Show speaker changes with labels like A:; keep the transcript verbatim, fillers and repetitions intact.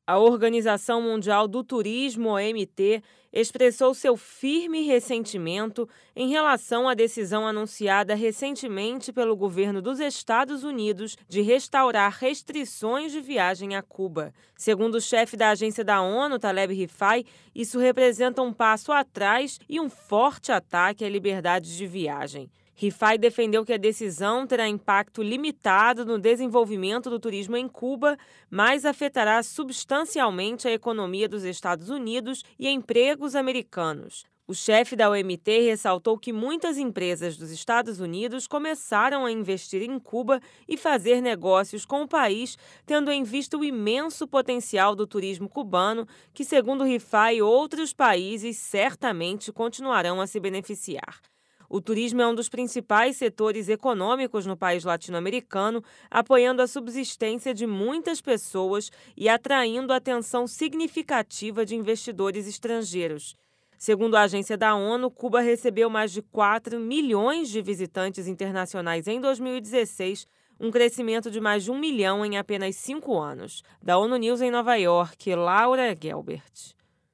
A: A Organização Mundial do Turismo, O M T, expressou seu firme ressentimento em relação à decisão anunciada recentemente pelo governo dos Estados Unidos de restaurar restrições de viagem a Cuba. Segundo o chefe da agência da ONU, Taleb Rifai, isso representa um passo atrás e um forte ataque à liberdade de viagem. Rifai defendeu que a decisão terá impacto limitado no desenvolvimento do turismo em Cuba, mas afetará substancialmente a economia dos Estados Unidos e empregos americanos. O chefe da O M T ressaltou que muitas empresas dos Estados Unidos começaram a investir em Cuba e fazer negócios com o país, tendo em vista o imenso potencial do turismo cubano, que, segundo Rifai, outros países certamente continuarão a se beneficiar. O turismo é um dos principais setores econômicos no país latino-americano, apoiando a subsistência de muitas pessoas e atraindo atenção significativa de investidores estrangeiros. Segundo a agência da ONU, Cuba recebeu mais de quatro milhões de visitantes internacionais em dois mil e dezesseis, um crescimento de mais de um milhão em apenas cinco anos. Da ONU News em Nova York, Laura Gelbert.